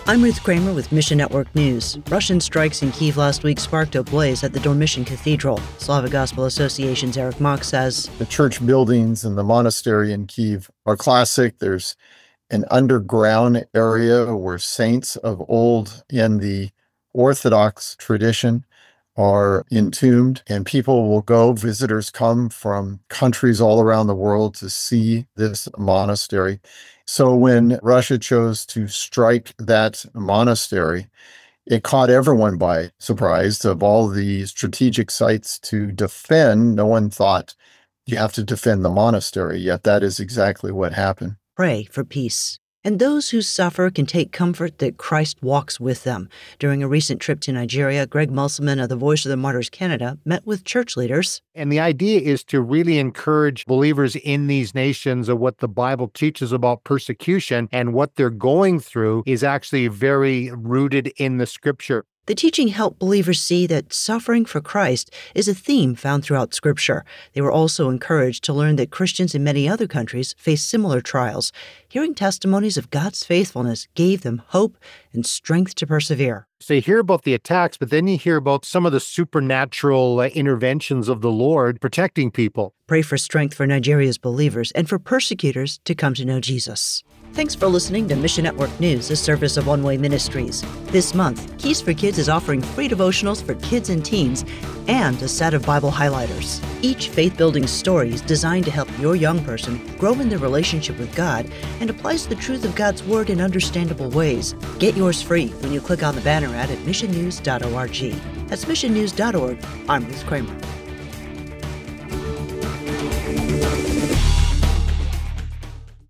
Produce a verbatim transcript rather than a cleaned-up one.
I'm Ruth Kramer with Mission Network News. Russian strikes in Kyiv last week sparked a blaze at the Dormition Cathedral. Slavic Gospel Association's Eric Mock says, The church buildings and the monastery in Kyiv are classic. There's an underground area where saints of old in the Orthodox tradition are entombed, and people will go, visitors come from countries all around the world to see this monastery. So when Russia chose to strike that monastery, it caught everyone by surprise. Of all the strategic sites to defend, no one thought you have to defend the monastery, yet that is exactly what happened. Pray for peace. And those who suffer can take comfort that Christ walks with them. During a recent trip to Nigeria, Greg Musselman of the Voice of the Martyrs Canada met with church leaders. And the idea is to really encourage believers in these nations of what the Bible teaches about persecution, and what they're going through is actually very rooted in the Scripture. The teaching helped believers see that suffering for Christ is a theme found throughout Scripture. They were also encouraged to learn that Christians in many other countries face similar trials. Hearing testimonies of God's faithfulness gave them hope and strength to persevere. So you hear about the attacks, but then you hear about some of the supernatural uh, interventions of the Lord protecting people. Pray for strength for Nigeria's believers and for persecutors to come to know Jesus. Thanks for listening to Mission Network News, a service of One Way Ministries. This month, Keys for Kids is offering free devotionals for kids and teens and a set of Bible highlighters. Each faith-building story is designed to help your young person grow in their relationship with God and applies the truth of God's Word in understandable ways. Get yours free when you click on the banner ad at mission news dot org. That's mission news dot org. I'm Ruth Kramer.